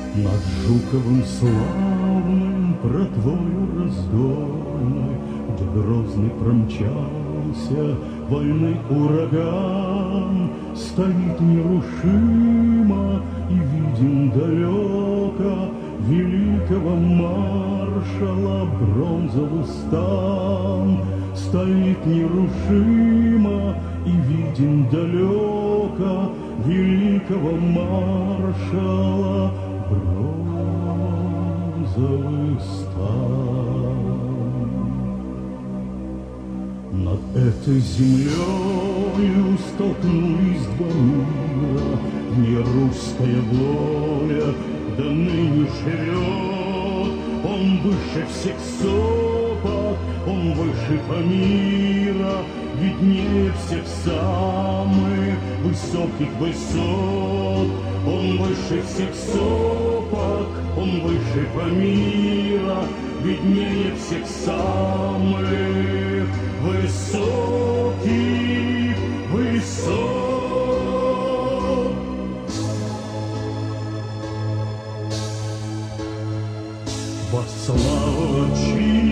Над Жуковым славным протвою раздольной, где грозный промчался вольный ураган, стоит нерушимо и виден далеко великого маршала бронзовый стан. Стоит нерушимо и виден далеко великого маршала бронзовый стан. Над этой землею столкнулись два мира, в ней русская воля до ныне живет. Он выше всех сопок, он выше Памира, виднее всех самых высоких высот. Он выше всех сопок, он выше Памира, виднее всех самых высоких высот. Во славу